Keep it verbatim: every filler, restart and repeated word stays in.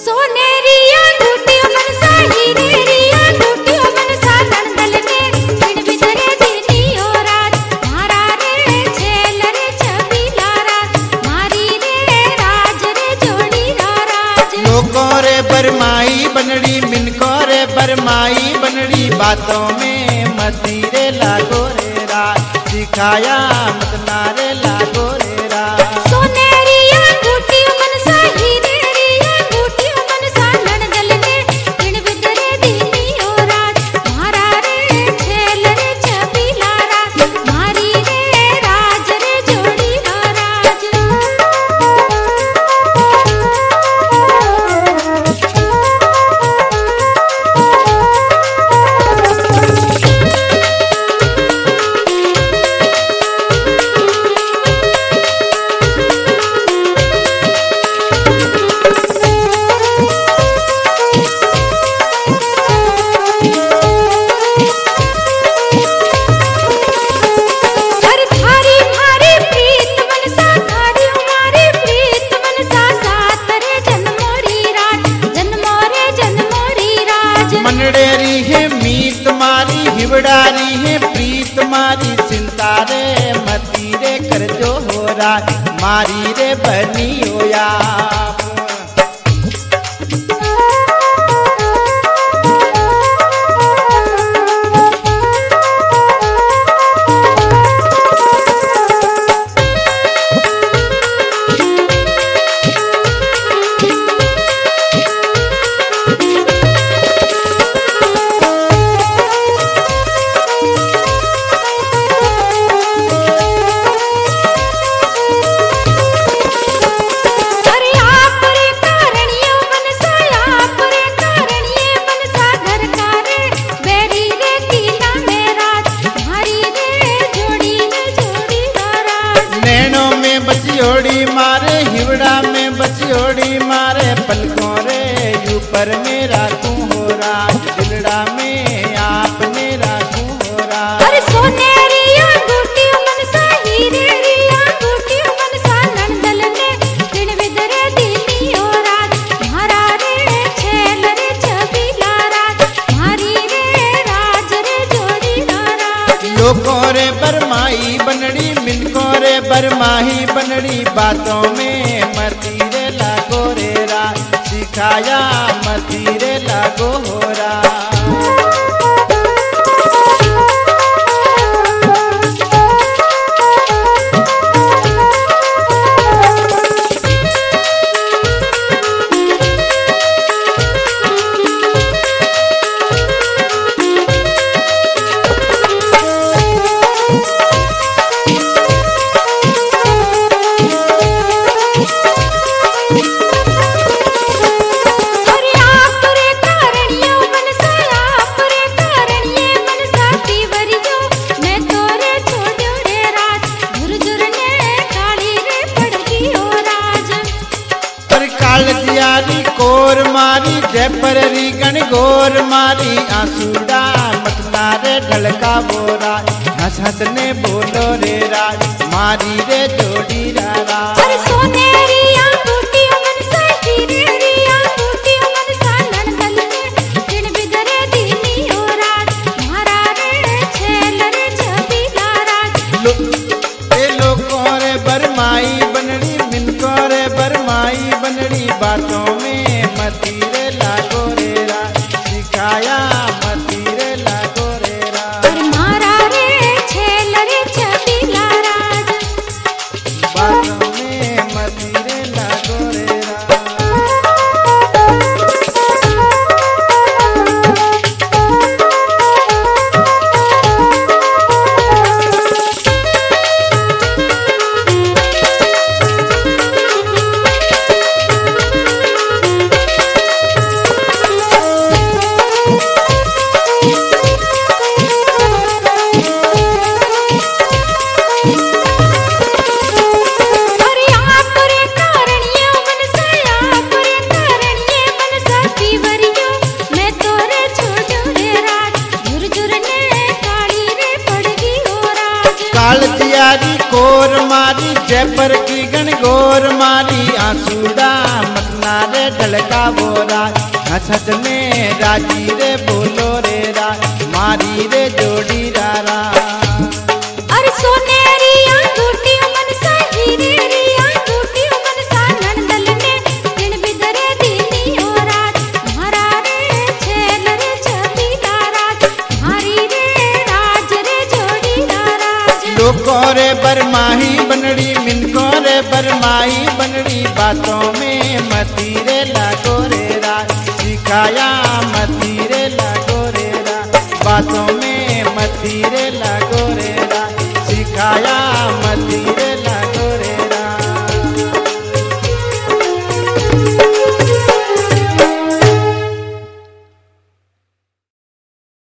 सोनेरिया घुटियो मनसा हीरेरिया घुटियो मनसा नंदल ने दिन बिदरे दिनी ओ रात मारा रे छेल रे छबीला रात मारी रे राज रे जोड़ी राज लोगों रे बरमाई बनड़ी मिनको रे बरमाई बनड़ी बातों में मती रे लागो रे रात सिखाया मत नारे लागो रे रात सोनेरिया घुटियो मनसा हीरेरिया घुटियो मनसा नंदल ने दिन बिदरे दिनी ओ रात मारा रे छेल रे छबीला रात मारी रे राज रे जोड़ी राज हर थारी मारी प्रीत मनसा थारी मारी प्रीत मनसा सात रे जन्मोरी रात जन्मोरे जन्मोरी राज मनडेरी है मीत मारी हिवड़ारी है प्रीत मारी चिंता रे मती रे कर जो हो रात मारी रे बनी हो या अरे आप रे कारणियो मनसा आप रे कारणिये मनसा घर का रे बेरी रे कीला में रात मारी रे जोड़ी रे जोड़ी राज नैनों में बचियोड़ी मारे हिवड़ा में बचियोड़ी मारे पलकों रे ऊपर मेरा तू हो राज दिलड़ा में आप मेरा तू हो राज अरे सोनेरिया घुटियो मनसा हीरेरिया घुटियो मनसा नंदल ने दिन बिदरे दिनी ओ रात मारा रे छेल रे छबीला रात मारी रे राज रे जोड़ी राज लोगों रे बरमाई बनड़ी मिनको रे बरमाही बनड़ी बातों में मती रे लागो रे रात सिखाया मती रे लागो हो रात अरे आप रे कारणियो मनसा आप रे कारणिये मनसा तीवरियो मैं तोरे छोड़्यो रे रात झुरझुर ने काली रे पड़गी ओ राज पर काल जियारी कोर मारी जयपर री गण गोर मारी आंसूड़ा मतना रे ढलका बोरा हंस हंस ने बोलो रे राज मारी रे जोड़ी रा राज अरे सोनेरिया घुटियो मनसा हीरेरिया घुटियो मनसा नंदल ने दिन बिदरे दिनी ओ रात मारा रे छेल रे छबीला रात लो, ए लोगों रे बरमाई बनड़ी मिनको रे बरमाई बनड़ी बातों में मती रे लागो रे राज सिखाया मती रे लागो रे राज और मारा रे छेल रे छबीला राज बातों में मती रे लागो रे राज अरे आप रे कारणियो मनसा आप रे कारणिये मनसा तीवरियो मैं तोरे छोड़्यो रे रात झुरझुर ने काली रे पड़गी ओ राज काल जियारी कोर मारी जयपर की गण गोर मारी आंसूड़ा मतना मतना रे ढलका बोरा हंस हंस में राजी रे बोलो रे रा मारी रे जोड़ी रारा अरे सोनेरी अंगूठी मनसा हीरे री अंगूठी मनसा नंदल ने दिन बिदरे दीनी ओ रात मारा रे छेल रे छबीला राज मारी रे राज रे जोड़ी राज लोको रे बरमाही बनड़ी मिनको रे बरमाही बनड़ी बातों में मती रे लागो रे रा सिखाया मती रे लागो रे रा बातों में मती रे लागो रे रा सिखाया